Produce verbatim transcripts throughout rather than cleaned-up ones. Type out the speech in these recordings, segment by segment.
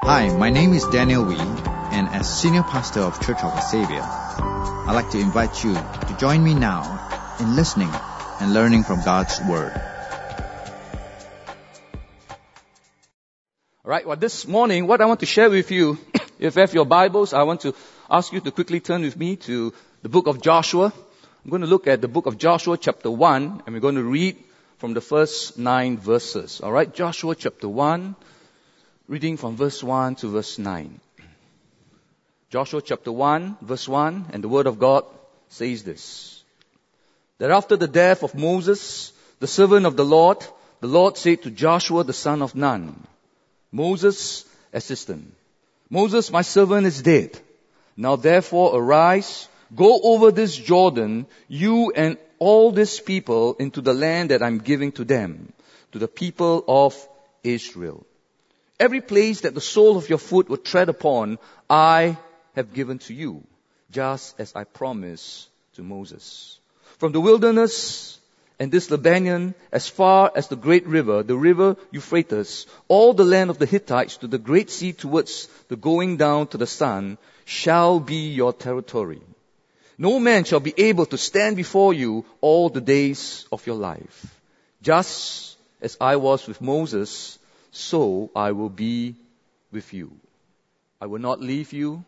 Hi, my name is Daniel Wee, and as Senior Pastor of Church of the Savior, I'd like to invite you to join me now in listening and learning from God's Word. All right, well, this morning, what I want to share with you, if you have your Bibles, I want to ask you to quickly turn with me to the book of Joshua. I'm going to look at the book of Joshua chapter one, and we're going to read from the first nine verses. All right, Joshua chapter one, reading from verse one to verse nine. Joshua chapter one, verse one, and the word of God says this. That after the death of Moses, the servant of the Lord, the Lord said to Joshua the son of Nun, Moses' assistant, Moses, my servant, is dead. Now therefore arise, go over this Jordan, you and all these people, into the land that I'm giving to them, to the people of Israel. Every place that the sole of your foot will tread upon, I have given to you, just as I promised to Moses. From the wilderness and this Lebanon, as far as the great river, the river Euphrates, all the land of the Hittites to the great sea towards the going down to the sun, shall be your territory. No man shall be able to stand before you all the days of your life. Just as I was with Moses, so I will be with you. I will not leave you,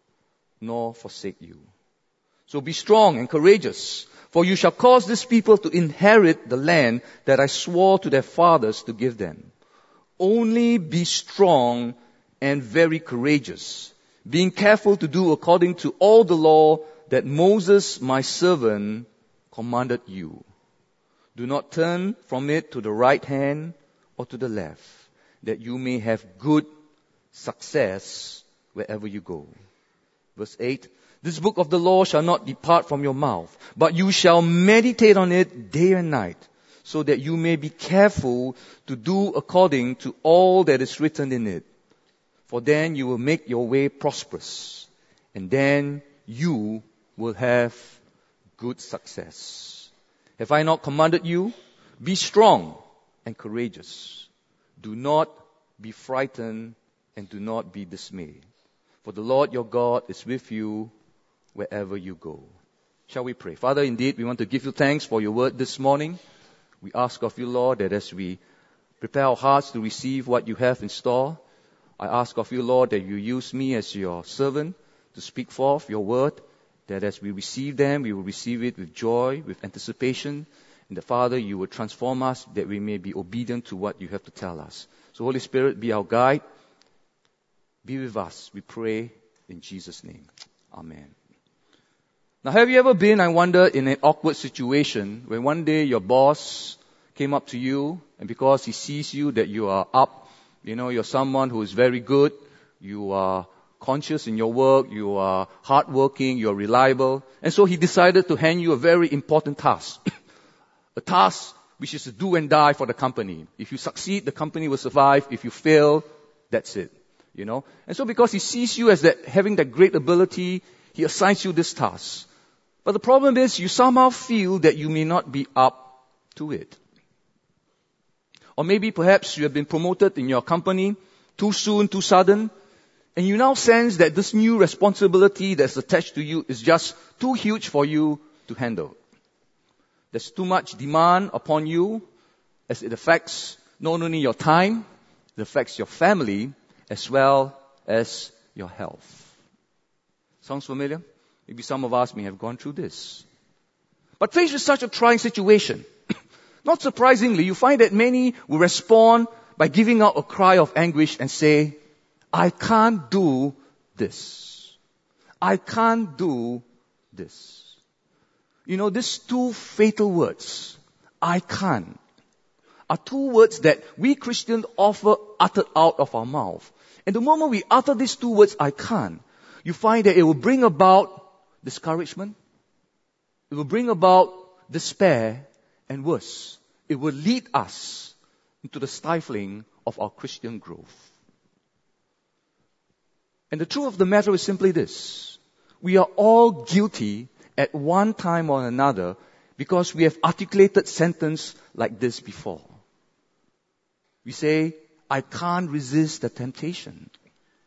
nor forsake you. So be strong and courageous, for you shall cause this people to inherit the land that I swore to their fathers to give them. Only be strong and very courageous, being careful to do according to all the law that Moses, my servant, commanded you. Do not turn from it to the right hand or to the left, that you may have good success wherever you go. Verse eight, this book of the law shall not depart from your mouth, but you shall meditate on it day and night, so that you may be careful to do according to all that is written in it. For then you will make your way prosperous, and then you will have good success. Have I not commanded you? Be strong and courageous. Do not be frightened and do not be dismayed. For the Lord your God is with you wherever you go. Shall we pray? Father, indeed, we want to give you thanks for your word this morning. We ask of you, Lord, that as we prepare our hearts to receive what you have in store, I ask of you, Lord, that you use me as your servant to speak forth your word, that as we receive them, we will receive it with joy, with anticipation, and the Father, you will transform us that we may be obedient to what you have to tell us. So Holy Spirit, be our guide. Be with us, we pray in Jesus' name. Amen. Now, have you ever been, I wonder, in an awkward situation when one day your boss came up to you, and because he sees you that you are up, you know, you're someone who is very good, you are conscious in your work, you are hardworking, you're reliable, and so he decided to hand you a very important task. A task which is to do and die for the company. If you succeed, the company will survive. If you fail, that's it. You know? And so because he sees you as that having that great ability, he assigns you this task. But the problem is you somehow feel that you may not be up to it. Or maybe perhaps you have been promoted in your company too soon, too sudden, and you now sense that this new responsibility that's attached to you is just too huge for you to handle. There's too much demand upon you as it affects not only your time, it affects your family as well as your health. Sounds familiar? Maybe some of us may have gone through this. But faced with such a trying situation, not surprisingly, you find that many will respond by giving out a cry of anguish and say, I can't do this. I can't do this. You know, these two fatal words, I can't, are two words that we Christians often utter out of our mouth. And the moment we utter these two words, I can't, you find that it will bring about discouragement. It will bring about despair, and worse, it will lead us into the stifling of our Christian growth. And the truth of the matter is simply this. We are all guilty at one time or another because we have articulated sentence like this before. We say, I can't resist the temptation.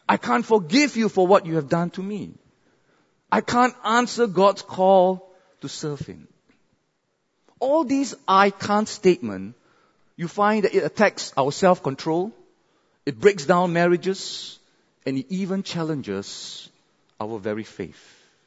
I can't forgive you for what you have done to me. I can't answer God's call to serve Him. All these I can't statements, you find that it attacks our self-control, it breaks down marriages, and it even challenges our very faith.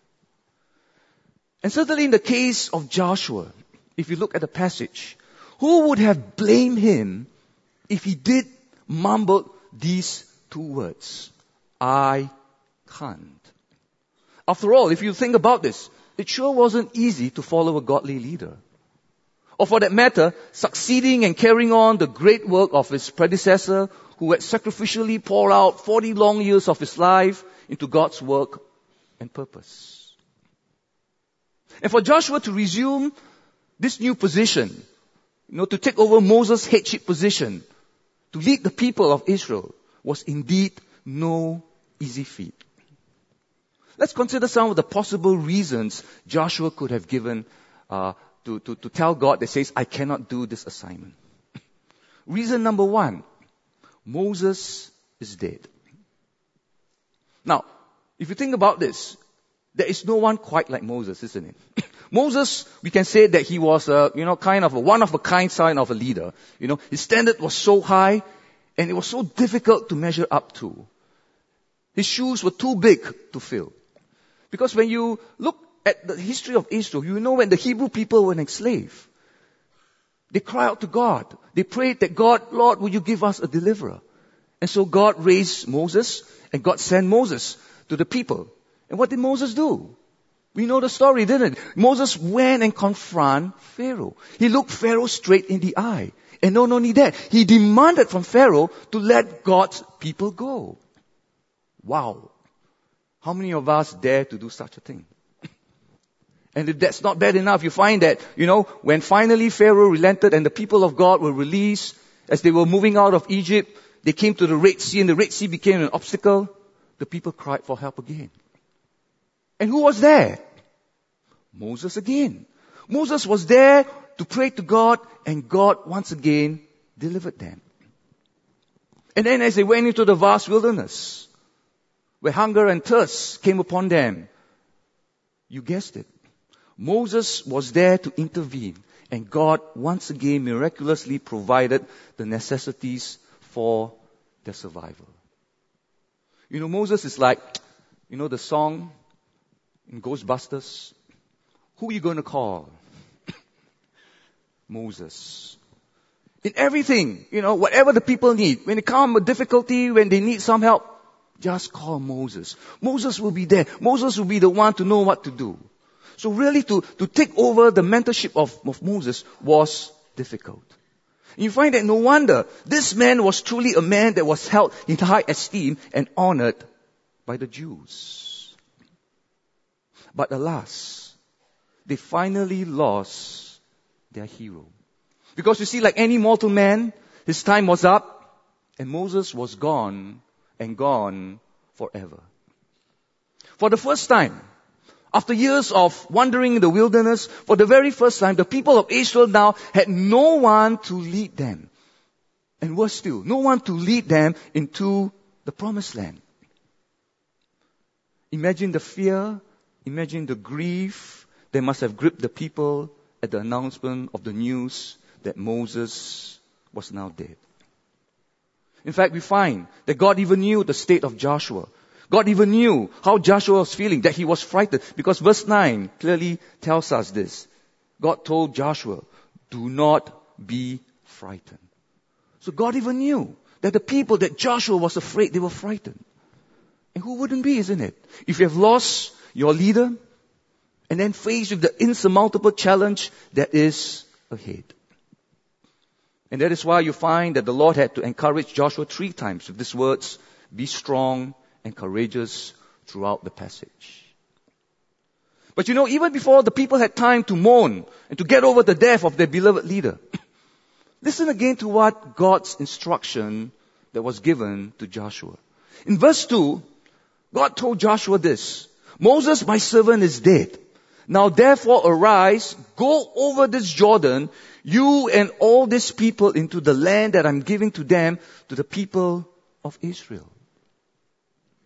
And certainly in the case of Joshua, if you look at the passage, who would have blamed him if he did mumble these two words? I can't. After all, if you think about this, it sure wasn't easy to follow a godly leader. Or for that matter, succeeding and carrying on the great work of his predecessor who had sacrificially poured out forty long years of his life into God's work and purpose. And for Joshua to resume this new position, you know, to take over Moses' headship position, to lead the people of Israel, was indeed no easy feat. Let's consider some of the possible reasons Joshua could have given uh, to, to, to tell God that says, I cannot do this assignment. Reason number one, Moses is dead. Now, if you think about this, there is no one quite like Moses, isn't it? Moses, we can say that he was a, you know, kind of a one of a kind sign of a leader. You know, his standard was so high and it was so difficult to measure up to. His shoes were too big to fill. Because when you look at the history of Israel, you know when the Hebrew people were enslaved, they cried out to God. They prayed that God, Lord, will you give us a deliverer? And so God raised Moses and God sent Moses to the people. And what did Moses do? We know the story, didn't it? Moses went and confronted Pharaoh. He looked Pharaoh straight in the eye. And not only that, he demanded from Pharaoh to let God's people go. Wow. How many of us dare to do such a thing? And if that's not bad enough, you find that, you know, when finally Pharaoh relented and the people of God were released, as they were moving out of Egypt, they came to the Red Sea and the Red Sea became an obstacle. The people cried for help again. And who was there? Moses again. Moses was there to pray to God and God once again delivered them. And then as they went into the vast wilderness, where hunger and thirst came upon them, you guessed it, Moses was there to intervene and God once again miraculously provided the necessities for their survival. You know, Moses is like, you know the song in Ghostbusters, who are you going to call? Moses. In everything, you know, whatever the people need, when they come with difficulty, when they need some help, just call Moses. Moses will be there. Moses will be the one to know what to do. So really to, to take over the mentorship of, of Moses was difficult. And you find that no wonder this man was truly a man that was held in high esteem and honored by the Jews. But alas, they finally lost their hero. Because you see, like any mortal man, his time was up and Moses was gone and gone forever. For the first time, after years of wandering in the wilderness, for the very first time, the people of Israel now had no one to lead them. And worse still, no one to lead them into the promised land. Imagine the fear, imagine the grief that must have gripped the people at the announcement of the news that Moses was now dead. In fact, we find that God even knew the state of Joshua. God even knew how Joshua was feeling, that he was frightened. Because verse nine clearly tells us this. God told Joshua, do not be frightened. So God even knew that the people that Joshua was afraid, they were frightened. And who wouldn't be, isn't it? If you have lost your leader and then faced with the insurmountable challenge that is ahead. And that is why you find that the Lord had to encourage Joshua three times with these words, be strong and courageous throughout the passage. But you know, even before the people had time to mourn and to get over the death of their beloved leader, listen again to what God's instruction that was given to Joshua. In verse two, God told Joshua this, Moses, my servant, is dead. Now therefore arise, go over this Jordan, you and all these people into the land that I'm giving to them, to the people of Israel.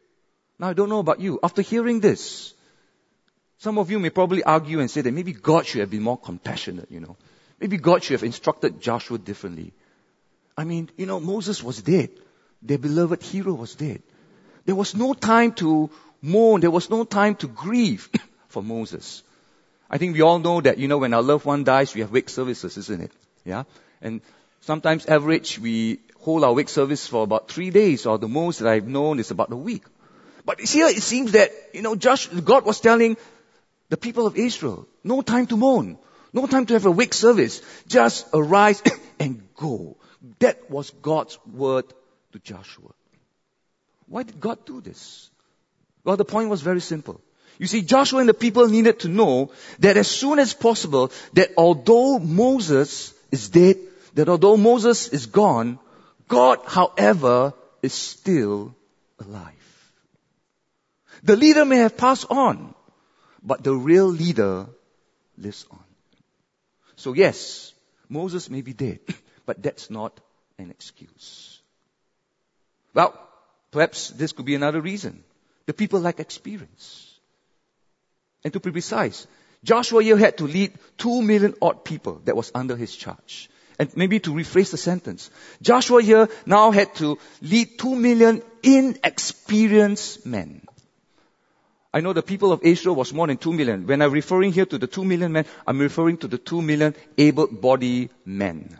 Now, I don't know about you. After hearing this, some of you may probably argue and say that maybe God should have been more compassionate, you know. Maybe God should have instructed Joshua differently. I mean, you know, Moses was dead. Their beloved hero was dead. There was no time to mourn. There was no time to grieve for Moses. I think we all know that, you know, when our loved one dies, we have wake services, isn't it? Yeah? And sometimes average, we hold our wake service for about three days, or the most that I've known is about a week. But here it seems that, you know, Josh, God was telling the people of Israel, no time to mourn. No time to have a wake service. Just arise and go. That was God's word to Joshua. Why did God do this? Well, the point was very simple. You see, Joshua and the people needed to know that as soon as possible, that although Moses is dead, that although Moses is gone, God, however, is still alive. The leader may have passed on, but the real leader lives on. So yes, Moses may be dead, but that's not an excuse. Well, perhaps this could be another reason. The people lack experience. And to be precise, Joshua here had to lead two million odd people that was under his charge. And maybe to rephrase the sentence, Joshua here now had to lead two million inexperienced men. I know the people of Israel was more than two million. When I'm referring here to the two million men, I'm referring to the two million able-bodied men.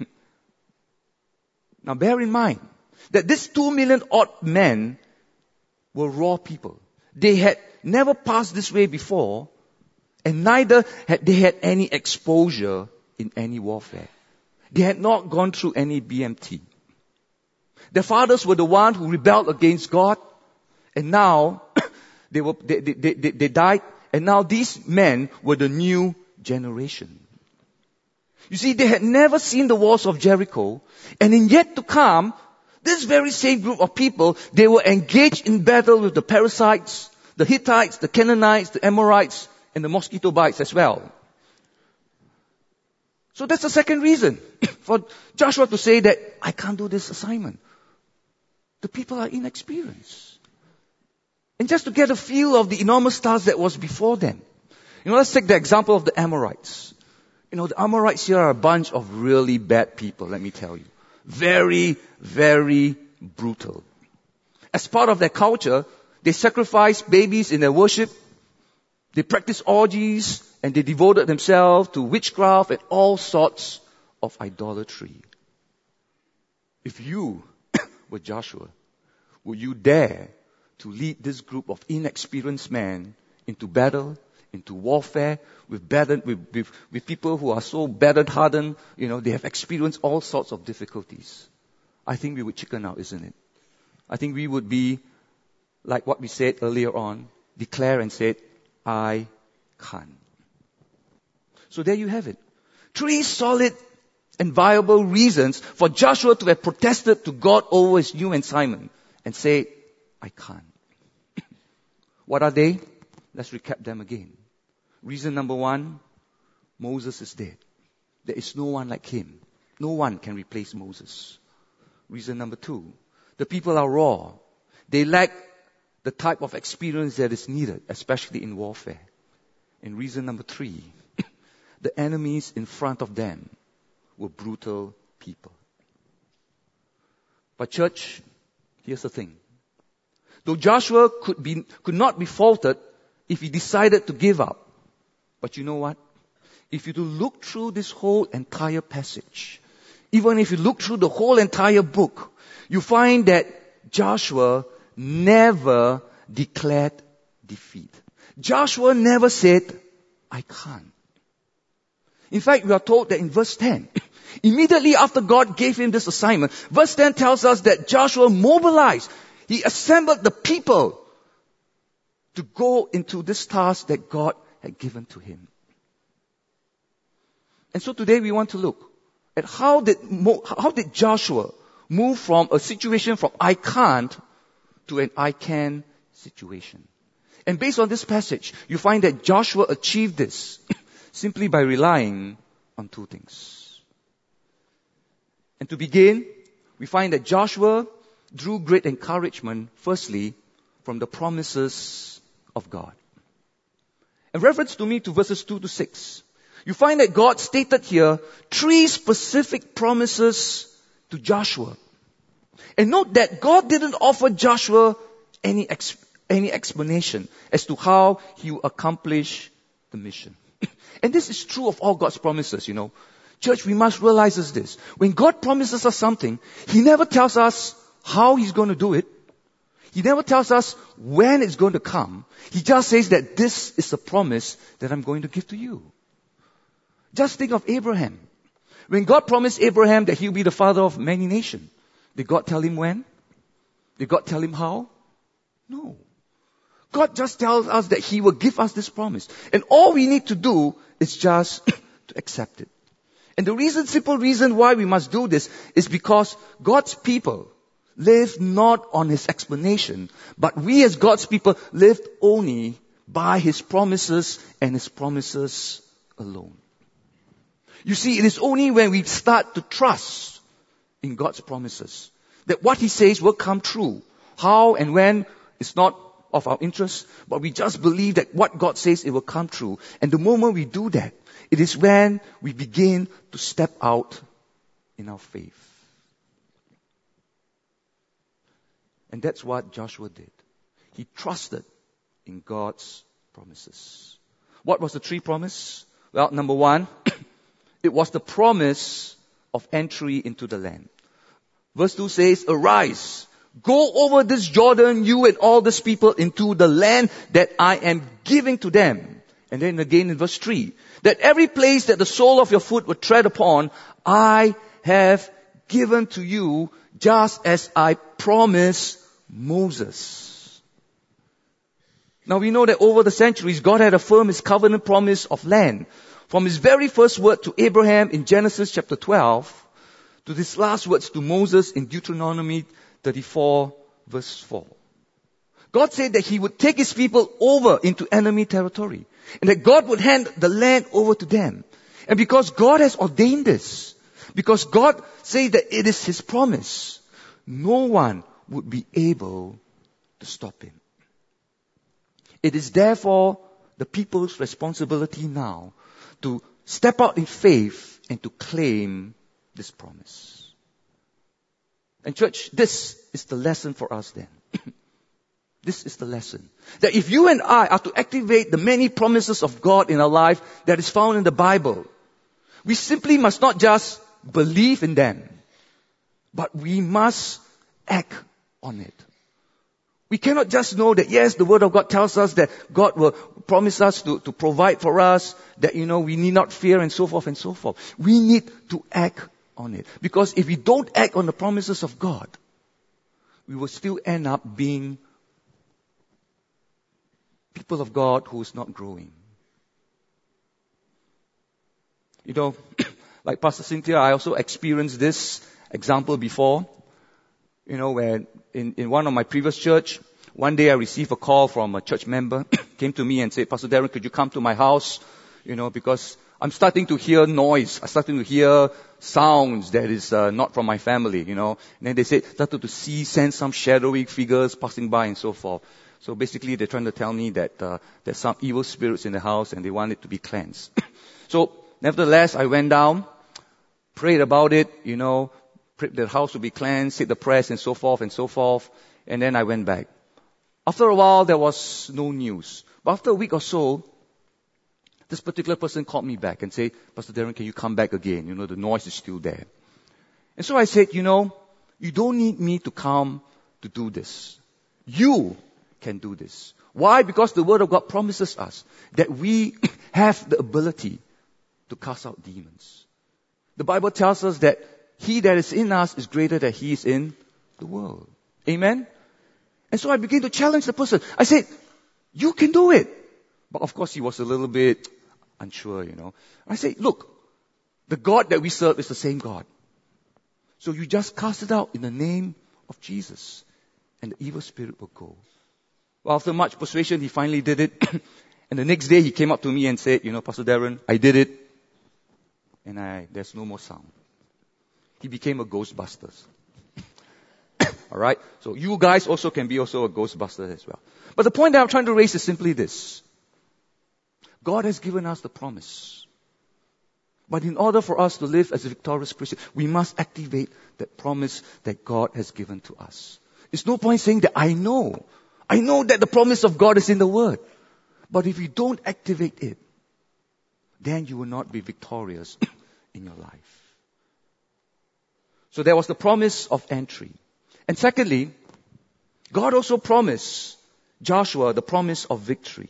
Now bear in mind that these two million odd men were raw people. They had never passed this way before, and neither had they had any exposure in any warfare. They had not gone through any B M T. Their fathers were the ones who rebelled against God, and now they were they, they, they, they died, and now these men were the new generation. You see, they had never seen the walls of Jericho, and in yet to come, this very same group of people, they were engaged in battle with the Perizzites, the Hittites, the Canaanites, the Amorites, and the mosquito bites as well. So that's the second reason for Joshua to say that I can't do this assignment. The people are inexperienced. And just to get a feel of the enormous task that was before them. You know, let's take the example of the Amorites. You know, the Amorites here are a bunch of really bad people, let me tell you. Very, very brutal. As part of their culture, they sacrificed babies in their worship. They practiced orgies, and they devoted themselves to witchcraft and all sorts of idolatry. If you were Joshua, would you dare to lead this group of inexperienced men into battle, into warfare, with, battle, with, with, with people who are so battle-hardened, you know, they have experienced all sorts of difficulties? I think we would chicken out, isn't it? I think we would be like what we said earlier on, declare and say, I can't. So there you have it. Three solid and viable reasons for Joshua to have protested to God over his new assignment and say, I can't. What are they? Let's recap them again. Reason number one, Moses is dead. There is no one like him. No one can replace Moses. Reason number two, the people are raw. They lack the type of experience that is needed, especially in warfare. And reason number three, the enemies in front of them were brutal people. But church, here's the thing. Though Joshua could be, could not be faulted if he decided to give up. But you know what? If you to look through this whole entire passage, even if you look through the whole entire book, you find that Joshua never declared defeat. Joshua never said, I can't. In fact, we are told that in verse ten, immediately after God gave him this assignment, verse ten tells us that Joshua mobilized. He assembled the people to go into this task that God had given to him. And so today we want to look at how did, how did Joshua move from a situation from I can't to an I can situation. And based on this passage, you find that Joshua achieved this simply by relying on two things. And to begin, we find that Joshua drew great encouragement, firstly, from the promises of God. In reference to me to verses two to six, you find that God stated here three specific promises to Joshua. And note that God didn't offer Joshua any ex- any explanation as to how he will accomplish the mission. And this is true of all God's promises, you know. Church, we must realize this. When God promises us something, He never tells us how He's going to do it. He never tells us when it's going to come. He just says that this is a promise that I'm going to give to you. Just think of Abraham. When God promised Abraham that he'll be the father of many nations, did God tell him when? Did God tell him how? No. God just tells us that He will give us this promise. And all we need to do is just to accept it. And the reason, simple reason why we must do this is because God's people live not on His explanation, but we as God's people live only by His promises and His promises alone. You see, it is only when we start to trust in God's promises that what He says will come true. How and when is not of our interest, but we just believe that what God says, it will come true. And the moment we do that, it is when we begin to step out in our faith. And that's what Joshua did. He trusted in God's promises. What was the three promises? Well, number one, it was the promise of entry into the land. Verse two says, "Arise, go over this Jordan, you and all these people, into the land that I am giving to them." And then again in verse three, "That every place that the sole of your foot would tread upon, I have given to you, just as I promised Moses." Now we know that over the centuries, God had affirmed His covenant promise of land. From His very first word to Abraham in Genesis chapter twelve, to His last words to Moses in Deuteronomy thirty-four verse four. God said that He would take His people over into enemy territory, and that God would hand the land over to them. And because God has ordained this, because God said that it is His promise, no one would be able to stop Him. It is therefore the people's responsibility now to step out in faith and to claim this promise. And church, this is the lesson for us then. This is the lesson. That if you and I are to activate the many promises of God in our life that is found in the Bible, we simply must not just believe in them, but we must act on it. We cannot just know that, yes, the Word of God tells us that God will promise us to, to provide for us, that, you know, we need not fear and so forth and so forth. We need to act on it. Because if we don't act on the promises of God, we will still end up being people of God who is not growing. You know, like Pastor Cynthia, I also experienced this example before. You know, where in, in one of my previous church, one day I received a call from a church member, came to me and said, "Pastor Darren, could you come to my house? You know, because I'm starting to hear noise. I'm starting to hear sounds that is uh, not from my family, you know." And then they said, started to see, sense some shadowy figures passing by and so forth. So basically they're trying to tell me that uh, there's some evil spirits in the house and they want it to be cleansed. So nevertheless, I went down, prayed about it, you know, prayed the house would be cleansed, said the prayers and so forth and so forth. And then I went back. After a while, there was no news. But after a week or so, this particular person called me back and said, "Pastor Darren, can you come back again? You know, the noise is still there." And so I said, "You know, you don't need me to come to do this. You can do this." Why? Because the Word of God promises us that we have the ability to cast out demons. The Bible tells us that He that is in us is greater than he is in the world. Amen? And so I began to challenge the person. I said, "You can do it." But of course he was a little bit unsure, you know. I said, "Look, the God that we serve is the same God. So you just cast it out in the name of Jesus, and the evil spirit will go." Well, after much persuasion, he finally did it. And the next day he came up to me and said, "You know, Pastor Darren, I did it. And I, there's no more sound." He became a Ghostbusters. Alright? So you guys also can be also a Ghostbuster as well. But the point that I'm trying to raise is simply this. God has given us the promise. But in order for us to live as a victorious Christian, we must activate that promise that God has given to us. It's no point saying that I know. I know that the promise of God is in the Word. But if you don't activate it, then you will not be victorious in your life. So there was the promise of entry. And secondly, God also promised Joshua the promise of victory.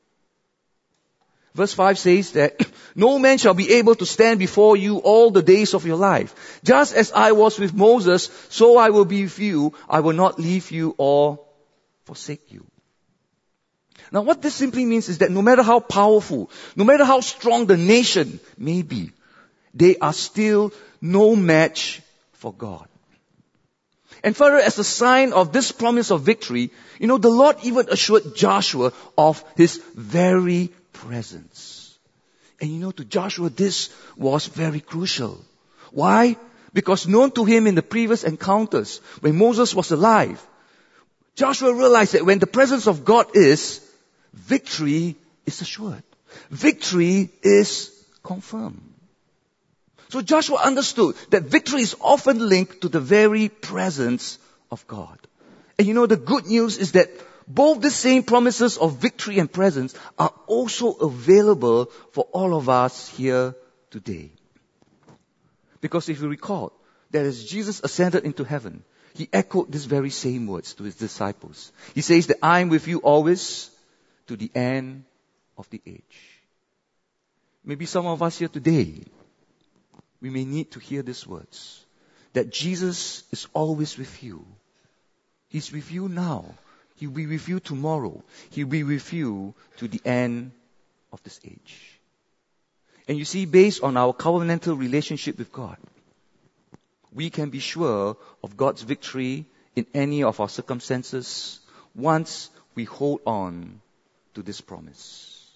Verse five says that, no man shall be able to stand before you all the days of your life. Just as I was with Moses, so I will be with you. I will not leave you or forsake you. Now what this simply means is that no matter how powerful, no matter how strong the nation may be, they are still no match for God. And further, as a sign of this promise of victory, you know, the Lord even assured Joshua of His very presence. And you know, to Joshua, this was very crucial. Why? Because known to him in the previous encounters, when Moses was alive, Joshua realized that when the presence of God is, victory is assured. Victory is confirmed. So Joshua understood that victory is often linked to the very presence of God. And you know, the good news is that both the same promises of victory and presence are also available for all of us here today. Because if you recall, that as Jesus ascended into heaven, He echoed these very same words to His disciples. He says that I am with you always to the end of the age. Maybe some of us here today, we may need to hear these words. That Jesus is always with you. He's with you now. He'll be with you tomorrow. He'll be with you to the end of this age. And you see, based on our covenantal relationship with God, we can be sure of God's victory in any of our circumstances once we hold on to this promise.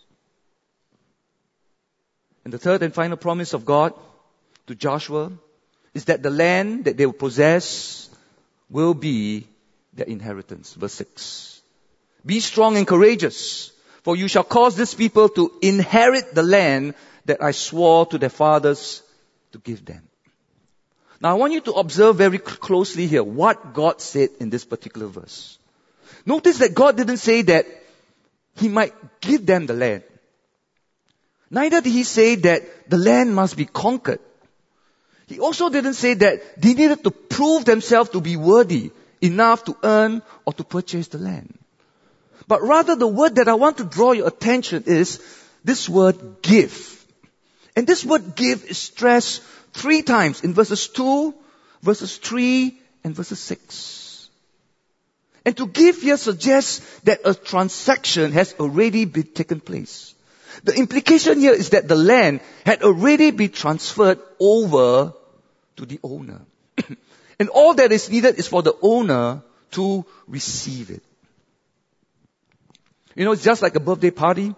And the third and final promise of God to Joshua is that the land that they will possess will be their inheritance. Verse six. Be strong and courageous, for you shall cause this people to inherit the land that I swore to their fathers to give them. Now I want you to observe very closely here what God said in this particular verse. Notice that God didn't say that He might give them the land. Neither did He say that the land must be conquered. He also didn't say that they needed to prove themselves to be worthy enough to earn or to purchase the land. But rather the word that I want to draw your attention is this word give. And this word give is stressed three times in verses two, verses three, and verses six. And to give here suggests that a transaction has already been taken place. The implication here is that the land had already been transferred over to the owner. And all that is needed is for the owner to receive it. You know, it's just like a birthday party.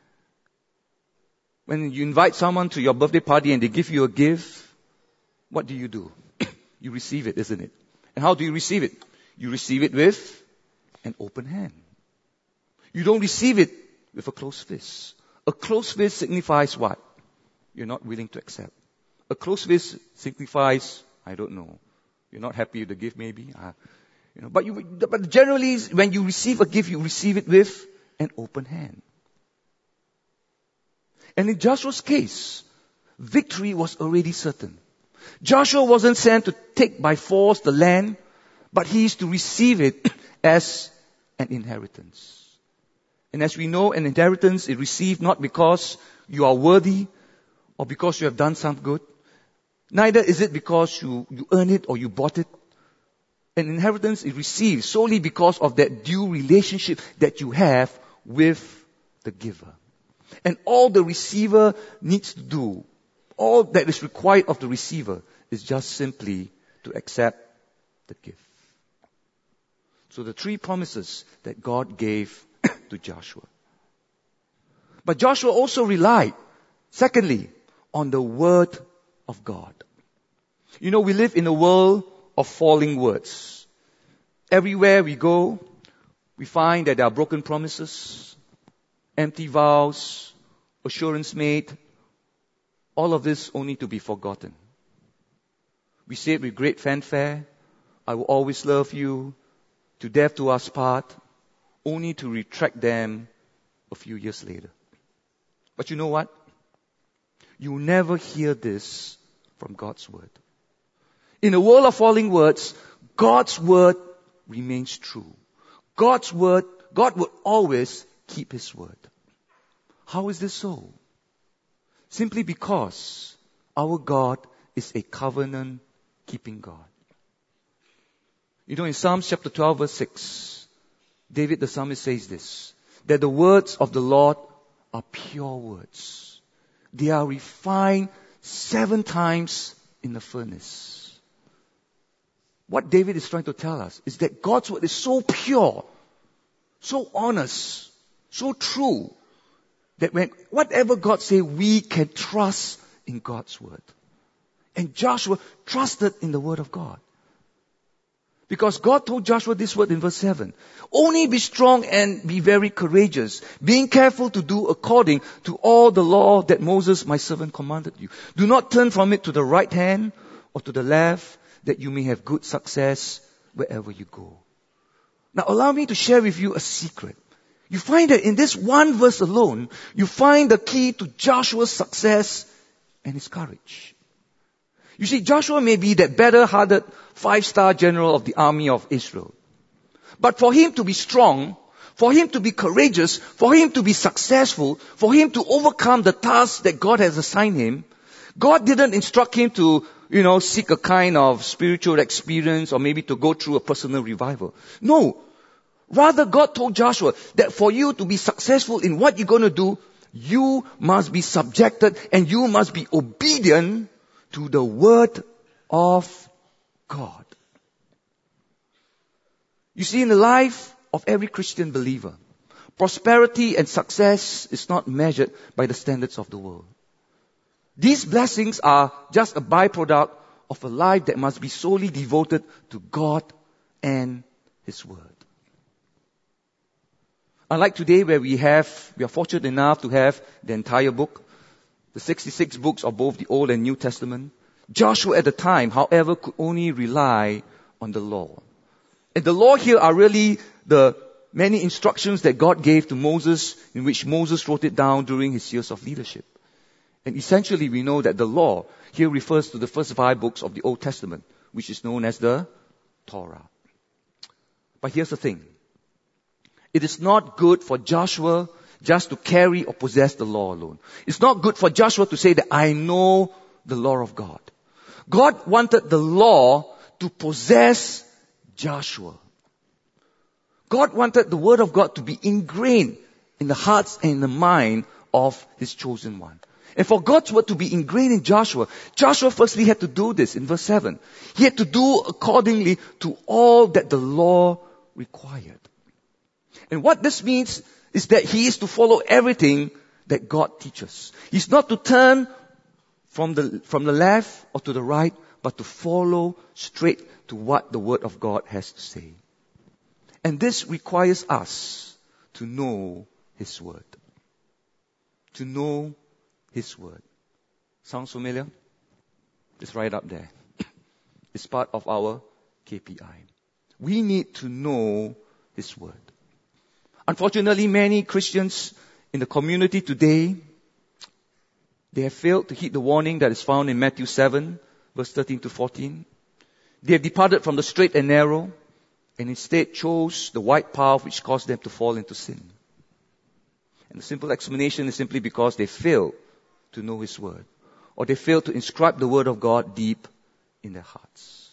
When you invite someone to your birthday party and they give you a gift, what do you do? You receive it, isn't it? And how do you receive it? You receive it with an open hand. You don't receive it with a closed fist. A closed fist signifies what? You're not willing to accept. A closed fist signifies, I don't know, you're not happy with the gift maybe. Uh, you know, but, you, but generally, when you receive a gift, you receive it with an open hand. And in Joshua's case, victory was already certain. Joshua wasn't sent to take by force the land, but he is to receive it as an inheritance. And as we know, an inheritance is received not because you are worthy or because you have done some good. Neither is it because you, you earn it or you bought it. An inheritance is received solely because of that due relationship that you have with the giver. And all the receiver needs to do, all that is required of the receiver is just simply to accept the gift. So the three promises that God gave to Joshua. But Joshua also relied, secondly, on the word of God. You know, we live in a world of falling words. Everywhere we go, we find that there are broken promises, empty vows, assurance made, all of this only to be forgotten. We say it with great fanfare, I will always love you, to death do us part, only to retract them a few years later. But you know what? You will never hear this from God's word. In a world of falling words, God's word remains true. God's word, God will always keep his word. How is this so? Simply because our God is a covenant-keeping God. You know, in Psalms chapter twelve, verse six, David the psalmist says this, that the words of the Lord are pure words. They are refined seven times in the furnace. What David is trying to tell us is that God's word is so pure, so honest, so true, that when whatever God says, we can trust in God's word. And Joshua trusted in the word of God. Because God told Joshua this word in verse seven. Only be strong and be very courageous, being careful to do according to all the law that Moses my servant commanded you. Do not turn from it to the right hand or to the left, that you may have good success wherever you go. Now allow me to share with you a secret. You find that in this one verse alone, you find the key to Joshua's success and his courage. You see, Joshua may be that better-hearted five-star general of the army of Israel. But for him to be strong, for him to be courageous, for him to be successful, for him to overcome the tasks that God has assigned him, God didn't instruct him to, you know, seek a kind of spiritual experience or maybe to go through a personal revival. No. Rather, God told Joshua that for you to be successful in what you're going to do, you must be subjected and you must be obedient to the word of God. You see, in the life of every Christian believer, prosperity and success is not measured by the standards of the world. These blessings are just a byproduct of a life that must be solely devoted to God and His Word. Unlike today where we have, we are fortunate enough to have the entire book, the sixty-six books of both the Old and New Testament, Joshua at the time, however, could only rely on the law. And the law here are really the many instructions that God gave to Moses, in which Moses wrote it down during his years of leadership. And essentially we know that the law here refers to the first five books of the Old Testament, which is known as the Torah. But here's the thing. It is not good for Joshua just to carry or possess the law alone. It's not good for Joshua to say that I know the law of God. God wanted the law to possess Joshua. God wanted the word of God to be ingrained in the hearts and in the mind of His chosen one. And for God's word to be ingrained in Joshua, Joshua firstly had to do this in verse seven. He had to do accordingly to all that the law required. And what this means is that he is to follow everything that God teaches. He's not to turn from the, from the left or to the right, but to follow straight to what the Word of God has to say. And this requires us to know His Word. To know His Word. Sounds familiar? It's right up there. It's part of our K P I. We need to know His Word. Unfortunately, many Christians in the community today, they have failed to heed the warning that is found in Matthew seven, verse thirteen to fourteen. They have departed from the straight and narrow, and instead chose the wide path which caused them to fall into sin. And the simple explanation is simply because they failed to know His Word, or they failed to inscribe the Word of God deep in their hearts.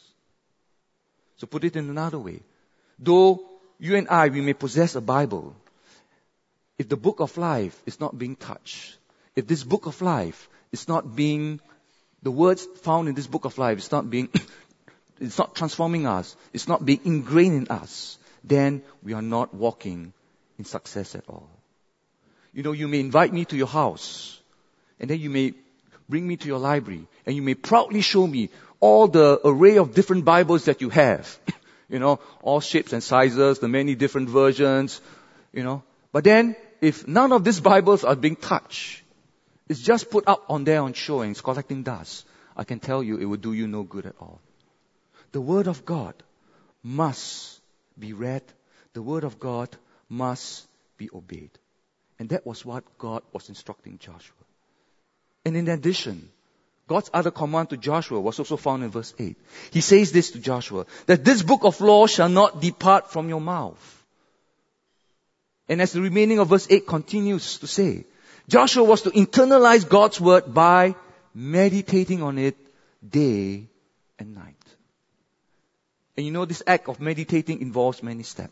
So put it in another way. Though you and I, we may possess a Bible, if the book of life is not being touched, if this book of life is not being, the words found in this book of life is not being, it's not transforming us, it's not being ingrained in us, then we are not walking in success at all. You know, you may invite me to your house, and then you may bring me to your library, and you may proudly show me all the array of different Bibles that you have. You know, all shapes and sizes, the many different versions, you know. But then, if none of these Bibles are being touched, it's just put up on there on show and it's collecting dust, I can tell you it will do you no good at all. The Word of God must be read. The Word of God must be obeyed. And that was what God was instructing Joshua. And in addition, God's other command to Joshua was also found in verse eight. He says this to Joshua, that this book of law shall not depart from your mouth. And as the remaining of verse eight continues to say, Joshua was to internalize God's word by meditating on it day and night. And you know, this act of meditating involves many steps.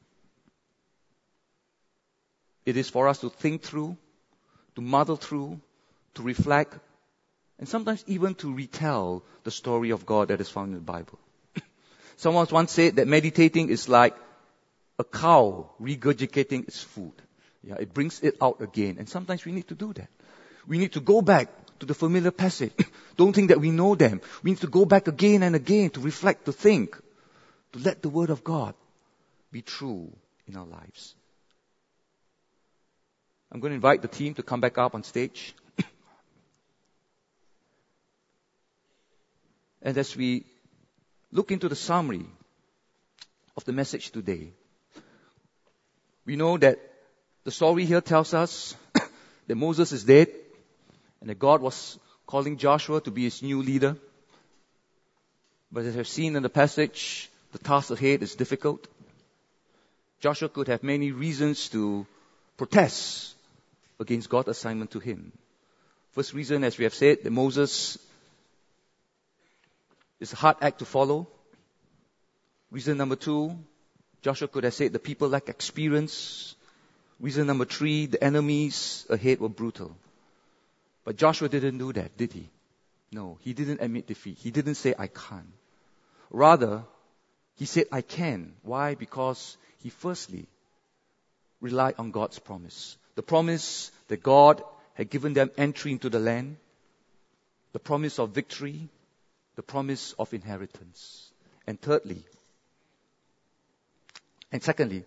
It is for us to think through, to muddle through, to reflect, and sometimes even to retell the story of God that is found in the Bible. Someone once said that meditating is like a cow regurgitating its food. Yeah, it brings it out again. And sometimes we need to do that. We need to go back to the familiar passage. Don't think that we know them. We need to go back again and again to reflect, to think, to let the Word of God be true in our lives. I'm going to invite the team to come back up on stage. And as we look into the summary of the message today, we know that the story here tells us that Moses is dead and that God was calling Joshua to be his new leader. But as I've seen in the passage, the task ahead is difficult. Joshua could have many reasons to protest against God's assignment to him. First reason, as we have said, that Moses is a hard act to follow. Reason number two, Joshua could have said the people lack experience. Reason number three, the enemies ahead were brutal. But Joshua didn't do that, did he? No, he didn't admit defeat. He didn't say, I can't. Rather, he said, I can. Why? Because he firstly relied on God's promise. The promise that God had given them entry into the land. The promise of victory. The promise of inheritance. And thirdly, and secondly,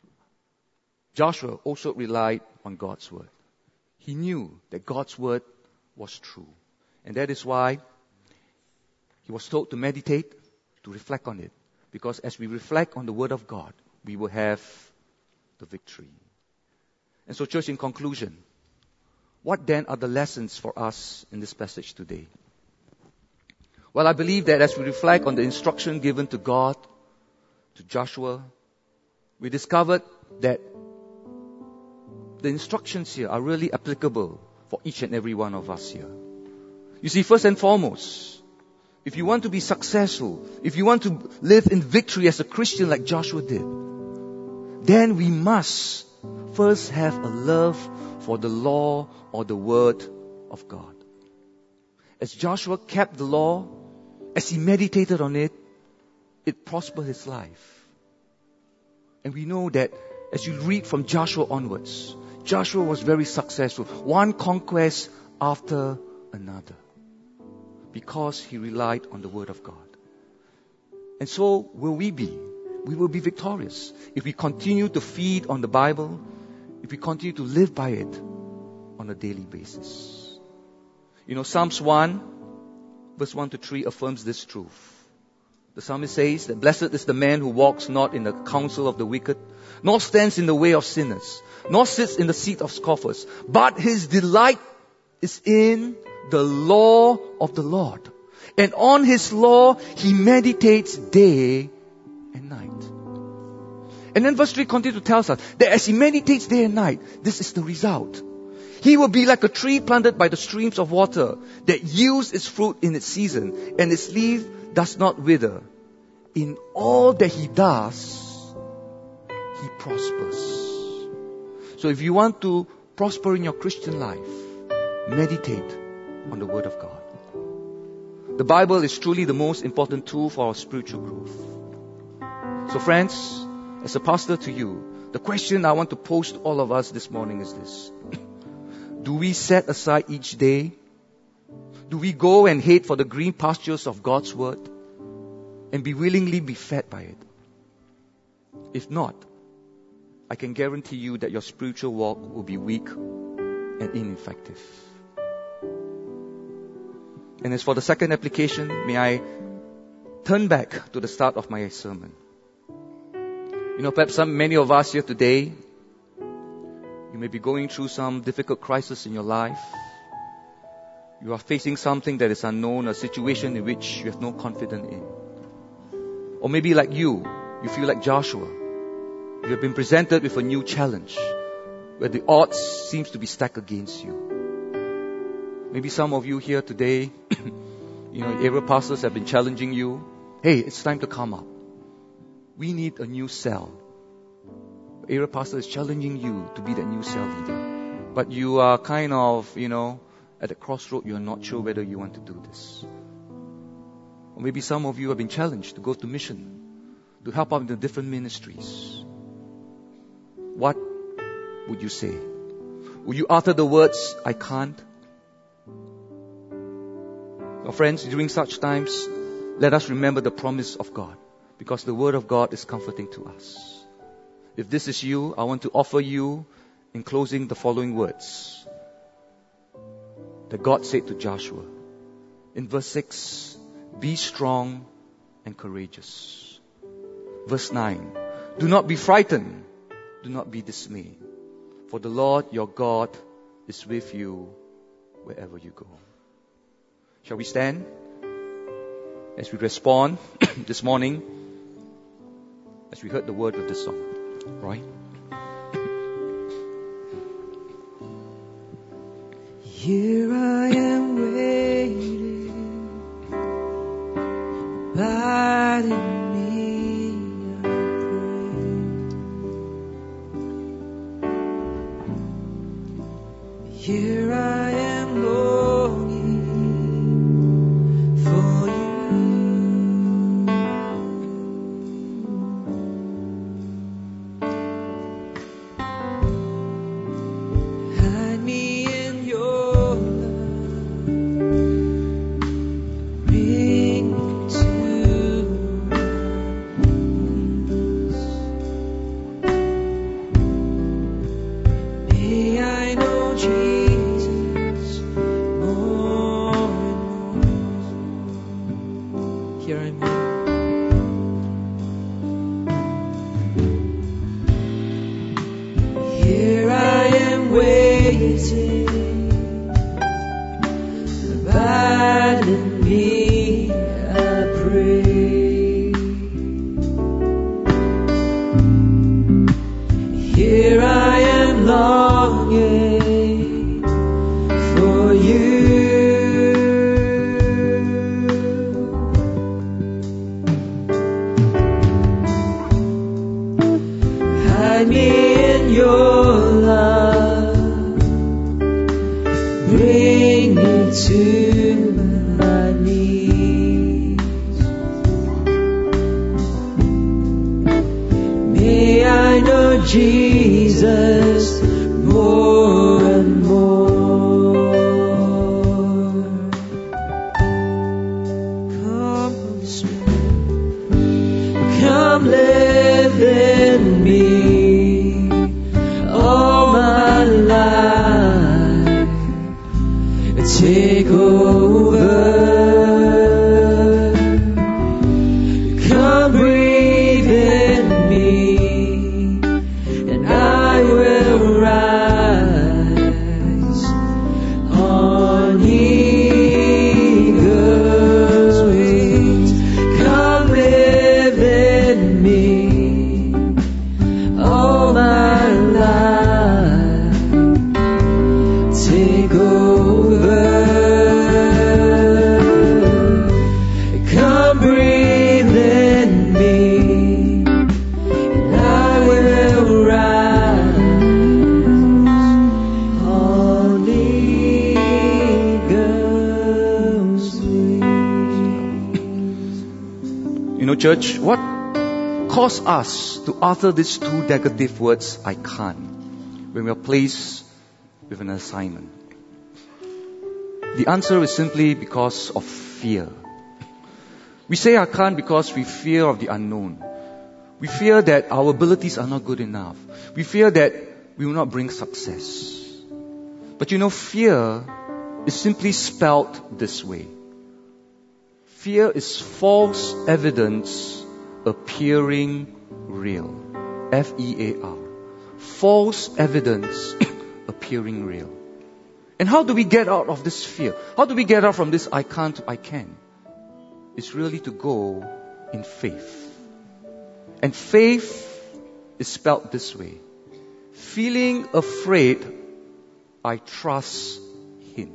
Joshua also relied on God's word. He knew that God's word was true. And that is why he was told to meditate, to reflect on it. Because as we reflect on the word of God, we will have the victory. And so, church, in conclusion, what then are the lessons for us in this passage today? Well, I believe that as we reflect on the instruction given to God, to Joshua, we discovered that the instructions here are really applicable for each and every one of us here. You see, first and foremost, if you want to be successful, if you want to live in victory as a Christian like Joshua did, then we must first have a love for the law or the word of God. As Joshua kept the law, as he meditated on it, it prospered his life. And we know that as you read from Joshua onwards, Joshua was very successful. One conquest after another. Because he relied on the word of God. And so will we be. We will be victorious if we continue to feed on the Bible, if we continue to live by it on a daily basis. You know, Psalms one, verse one to three affirms this truth. The psalmist says that blessed is the man who walks not in the counsel of the wicked, nor stands in the way of sinners, nor sits in the seat of scoffers, but his delight is in the law of the Lord. And on his law he meditates day and night. And then verse three continues to tell us that as he meditates day and night, this is the result. He will be like a tree planted by the streams of water that yields its fruit in its season, and its leaf does not wither. In all that he does, he prospers. So if you want to prosper in your Christian life, meditate on the Word of God. The Bible is truly the most important tool for our spiritual growth. So friends, as a pastor to you, the question I want to pose to all of us this morning is this. Do we set aside each day? Do we go and head for the green pastures of God's Word and be willingly be fed by it? If not, I can guarantee you that your spiritual walk will be weak and ineffective. And as for the second application, may I turn back to the start of my sermon. You know, perhaps some, many of us here today, you may be going through some difficult crisis in your life. You are facing something that is unknown, a situation in which you have no confidence in. Or maybe like you, you feel like Joshua. You have been presented with a new challenge where the odds seems to be stacked against you. Maybe some of you here today, you know, area pastors have been challenging you. Hey, it's time to come up. We need a new cell. Area pastor is challenging you to be that new cell leader. But you are kind of, you know, at the crossroad, you are not sure whether you want to do this. Or maybe some of you have been challenged to go to mission, to help out in the different ministries. What would you say? Would you utter the words, I can't? Well, friends, during such times, let us remember the promise of God, because the word of God is comforting to us. If this is you, I want to offer you, in closing, the following words that God said to Joshua. In verse six, be strong and courageous. Verse nine, do not be frightened, do not be dismayed, for the Lord your God is with you wherever you go. Shall we stand as we respond this morning, as we heard the word of this song? Right? Here I am waiting, abiding me, I pray. Here I am longing for you. Hide me in your love, bring me to my knees. May I know Jesus more and more. Here I am. Here I am waiting, abide in me, I pray. Here I am longing for you. Hide me in your love, bring me to my knees. May I know Jesus more and more. Come, Holy Spirit, come live in me all my life. Take over. Come breathe in me, and I will rise on eagle's wings. Come live in me all my life. Take over. Come breathe in me, and I will rise on eagle's wings. You know, church, what caused us to utter these two negative words, I can't, when we are placed with an assignment? The answer is simply because of fear. We say I can't because we fear of the unknown. We fear that our abilities are not good enough. We fear that we will not bring success. But you know, fear is simply spelt this way. Fear is false evidence appearing real. F E A R. False evidence appearing real. And how do we get out of this fear? How do we get out from this I can't to I can? It's really to go in faith. And faith is spelt this way. Feeling afraid, I trust Him.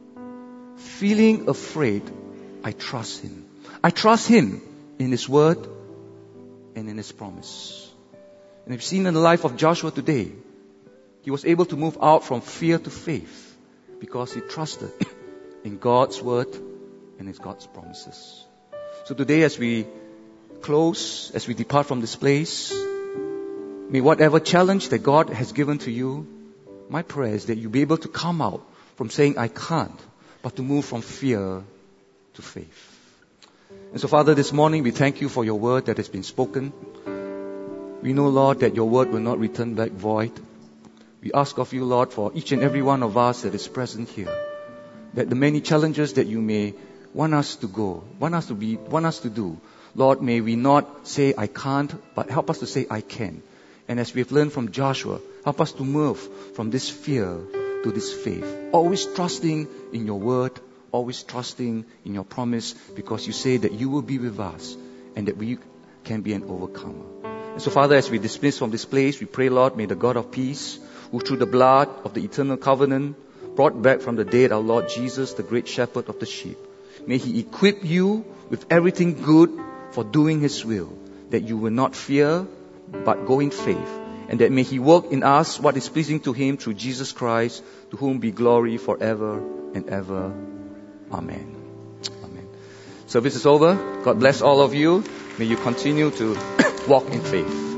Feeling afraid, I trust Him. I trust Him in His word and in His promise. And we've seen in the life of Joshua today, he was able to move out from fear to faith because he trusted in God's word and in God's promises. So today as we close, as we depart from this place, may whatever challenge that God has given to you, my prayer is that you'll be able to come out from saying, I can't, but to move from fear to faith. And so, Father, this morning we thank you for your word that has been spoken. We know, Lord, that your word will not return back void. We ask of you, Lord, for each and every one of us that is present here, that the many challenges that you may want us to go, want us to be, want us to do, Lord, may we not say, I can't, but help us to say, I can. And as we've learned from Joshua, help us to move from this fear to this faith. Always trusting in your word, always trusting in your promise, because you say that you will be with us and that we can be an overcomer. And so, Father, as we dismiss from this place, we pray, Lord, may the God of peace, who through the blood of the eternal covenant brought back from the dead our Lord Jesus, the great shepherd of the sheep, may He equip you with everything good for doing His will, that you will not fear, but go in faith, and that may He work in us what is pleasing to Him through Jesus Christ, to whom be glory forever and ever. Amen. Amen. Service is over. God bless all of you. May you continue to walk in faith.